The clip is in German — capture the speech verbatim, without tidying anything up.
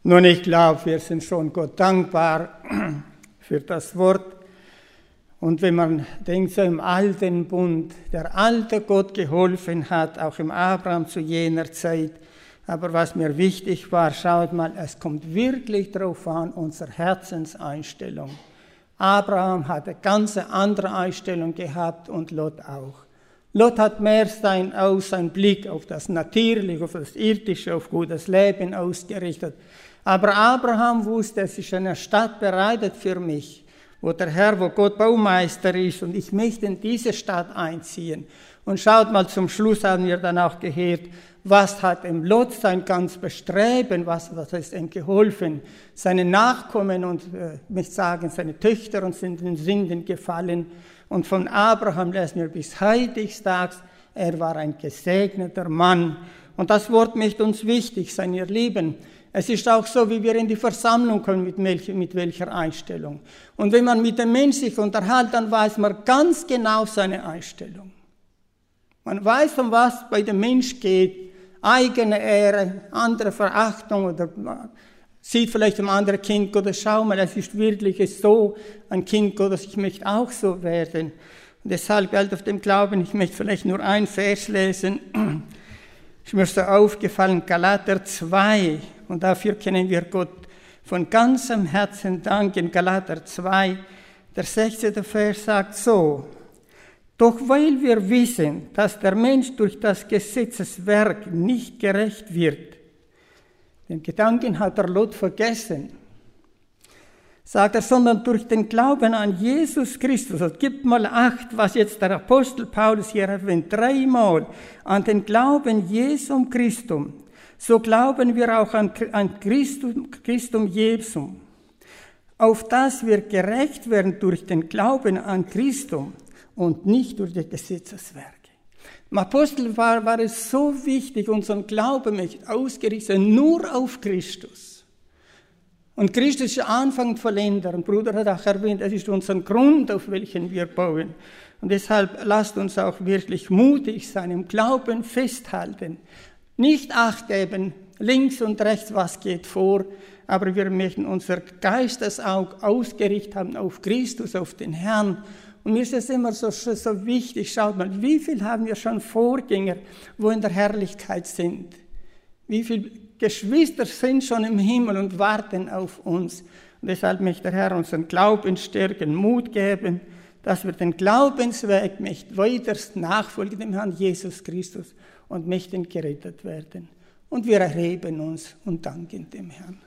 Nun, ich glaube, wir sind schon Gott dankbar für das Wort. Und wenn man denkt, so im alten Bund, der alte Gott geholfen hat, auch im Abraham zu jener Zeit. Aber was mir wichtig war, schaut mal, es kommt wirklich darauf an, unsere Herzenseinstellung. Abraham hat eine ganz andere Einstellung gehabt und Lot auch. Lot hat mehr sein, aus, seinen Blick auf das Natürliche, auf das Irdische, auf gutes Leben ausgerichtet. Aber Abraham wusste, es ist eine Stadt bereitet für mich, wo der Herr, wo Gott Baumeister ist und ich möchte in diese Stadt einziehen. Und schaut mal, zum Schluss haben wir dann auch gehört, was hat dem Lot sein ganz Bestreben, was, was ist ihm geholfen? Seine Nachkommen und, äh, ich sagen, seine Töchter und sind in Sünden gefallen. Und von Abraham lesen wir bis heutiges Tages, er war ein gesegneter Mann. Und das Wort möchte uns wichtig sein, ihr Lieben. Es ist auch so, wie wir in die Versammlung kommen, mit, welch, mit welcher Einstellung. Und wenn man mit dem Menschen sich unterhält, dann weiß man ganz genau seine Einstellung. Man weiß, um was bei dem Mensch geht. Eigene Ehre, andere Verachtung oder sieht vielleicht ein anderes Kind Gottes, schau mal, es ist wirklich so, ein Kind Gottes, ich möchte auch so werden. Und deshalb gilt auf dem Glauben, ich möchte vielleicht nur ein Vers lesen. Ist mir so aufgefallen, Galater zwei, und dafür können wir Gott von ganzem Herzen danken. Galater zwei, der sechzehnte Vers sagt so: Doch weil wir wissen, dass der Mensch durch das Gesetzeswerk nicht gerecht wird, den Gedanken hat der Lot vergessen, sagt er, sondern durch den Glauben an Jesus Christus. Und gibt mal Acht, was jetzt der Apostel Paulus hier erwähnt, dreimal, an den Glauben Jesum Christum. So glauben wir auch an, an Christum, Christum Jesum, auf das wir gerecht werden durch den Glauben an Christum und nicht durch die Gesetzeswerke. Dem Apostel war, war es so wichtig, unseren Glauben ausgerichtet nur auf Christus. Und Christus ist Anfang und Vollender. Und Bruder hat auch erwähnt, es ist unser Grund, auf welchen wir bauen. Und deshalb lasst uns auch wirklich mutig sein, im Glauben festhalten. Nicht Acht geben, links und rechts, was geht vor, aber wir möchten unser Geistesauge ausgerichtet haben auf Christus, auf den Herrn. Und mir ist es immer so, so wichtig, schaut mal, wie viel haben wir schon Vorgänger, wo in der Herrlichkeit sind? Wie viele Geschwister sind schon im Himmel und warten auf uns? Und deshalb möchte der Herr unseren Glauben stärken, Mut geben, dass wir den Glaubensweg möchten weiter nachfolgen dem Herrn Jesus Christus und möchten gerettet werden. Und wir erheben uns und danken dem Herrn.